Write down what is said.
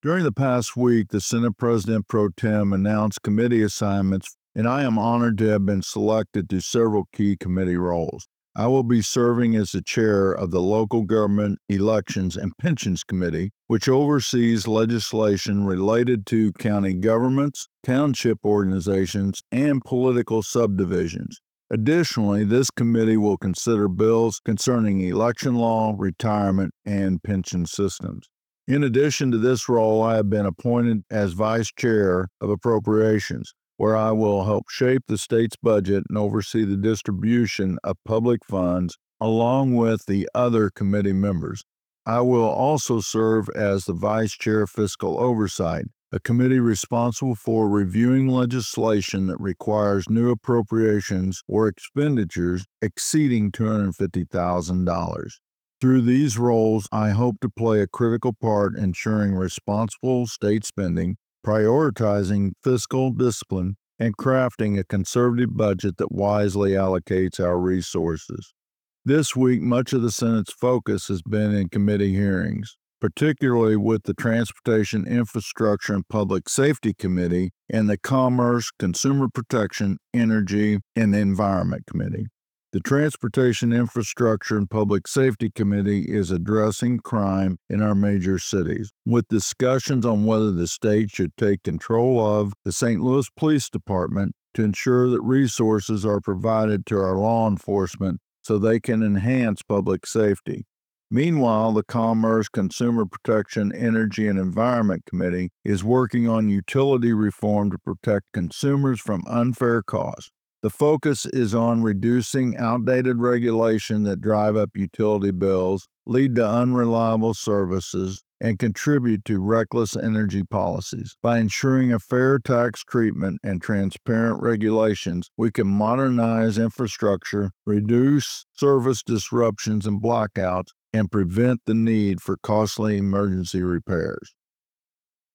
During the past week, the Senate President Pro Tem announced committee assignments, and I am honored to have been selected to several key committee roles. I will be serving as the chair of the Local Government Elections and Pensions Committee, which oversees legislation related to county governments, township organizations, and political subdivisions. Additionally, this committee will consider bills concerning election law, retirement, and pension systems. In addition to this role, I have been appointed as Vice Chair of Appropriations, where I will help shape the state's budget and oversee the distribution of public funds along with the other committee members. I will also serve as the Vice Chair of Fiscal Oversight, a committee responsible for reviewing legislation that requires new appropriations or expenditures exceeding $250,000. Through these roles, I hope to play a critical part in ensuring responsible state spending, prioritizing fiscal discipline, and crafting a conservative budget that wisely allocates our resources. This week, much of the Senate's focus has been in committee hearings, particularly with the Transportation, Infrastructure, and Public Safety Committee and the Commerce, Consumer Protection, Energy, and Environment Committee. The Transportation, Infrastructure, and Public Safety Committee is addressing crime in our major cities, with discussions on whether the state should take control of the St. Louis Police Department to ensure that resources are provided to our law enforcement so they can enhance public safety. Meanwhile, the Commerce, Consumer Protection, Energy, and Environment Committee is working on utility reform to protect consumers from unfair costs. The focus is on reducing outdated regulation that drive up utility bills, lead to unreliable services, and contribute to reckless energy policies. By ensuring a fair tax treatment and transparent regulations, we can modernize infrastructure, reduce service disruptions and blackouts, and prevent the need for costly emergency repairs.